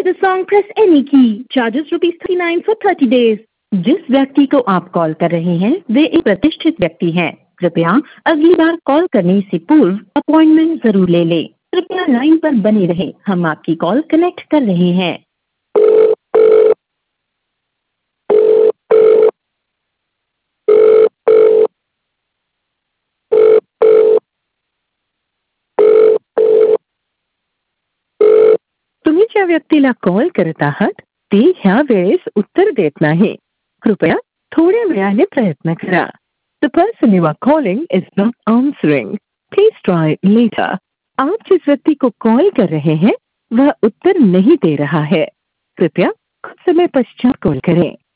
the song, press any key. Charges ₹39 for 30 days. जिस व्यक्ति को आप कॉल कर रहे हैं वे एक प्रतिष्ठित व्यक्ति हैं। कृपया अगली बार कॉल करने से पूर्व अपॉइंटमेंट जरूर ले लें। कृपया लाइन पर बने रहें, हम आपकी कॉल कनेक्ट कर रहे हैं। तुम्ही ज्या व्यक्तीला कॉल करत आहात ते ह्या वेळेस उत्तर देत नाही। कृपया थोड्या वेळाने प्रयत्न करा। The person you are calling is not answering. Please try later. आप जिस व्यक्ति को कॉल कर रहे हैं वह उत्तर नहीं दे रहा है। कृपया कुछ समय पश्चात कॉल करें।